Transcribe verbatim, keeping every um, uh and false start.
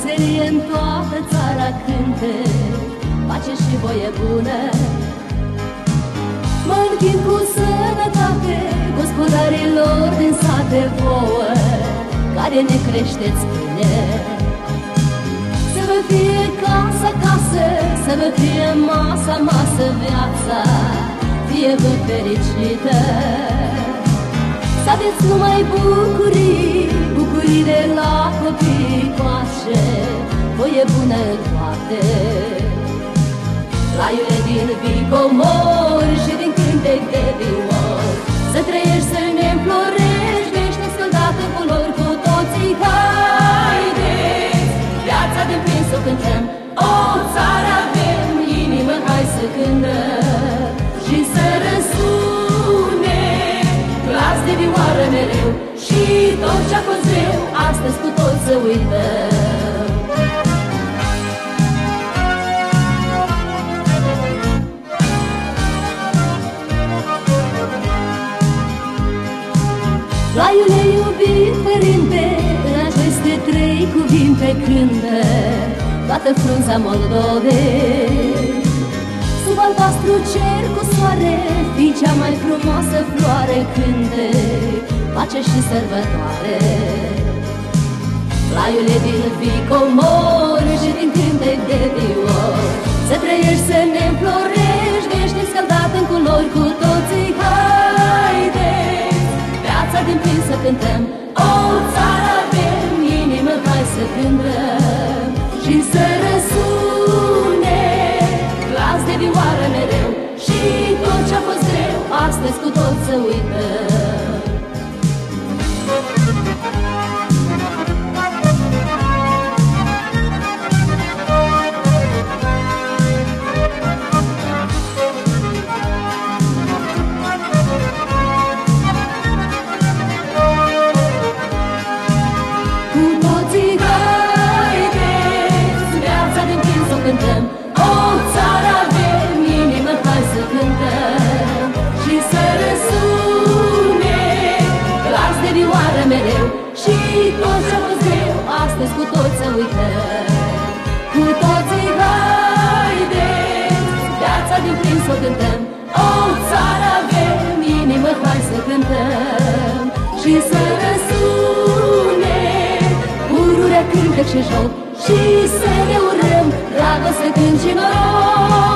meserie în toată țara cântă, pace și voie bună. Mă închin cu sănătate gospodarilor din sate vouă, care ne creșteți bine. Să vă fie casa, casă, să vă fie masa, masă, viața, fie vă fericită. Să aveți numai bucurii, bucurii de la copii, pace, voie bună toate. Laiule din vicomor și din cântec de viol, să trăiești, să ne înflorești, veșnic scăldat în culori cu toții. Haideți, viața din plin să o cântăm, o țară avem, inimă, hai să cântăm și să răsune glas de vioară mereu. Și tot ce-a fost greu, astăzi cu toți să uităm. Laiule iubit părinte, în aceste trei cuvinte cântă toată frunza Moldovei. Sub albastru cer cu soare, fii cea mai frumoasă floare, cântă pace și sărbătoare. Laiule din vicomor și din cântec de viol, să trăiești, să ne înflorești, veșnic scăldat în culori cu toții. Haideți, viața din plin să cântăm, o țară avem, inimă, hai să cântăm și să răsune glas de vioară mereu. Și tot ce-a fost greu, astăzi cu toți să uităm. Cântăm, o țară avem, inimă, hai să cântăm și să răsune glas de vioară mereu. Și tot ce-a fost greu, astăzi cu toți să uităm. Cu toții haideți, viața din plin să o cântăm, o țară avem, inimă, hai să cântăm și să răsune pururea, cântec și joc, și să ne urăm dragoste, cânt și noroc.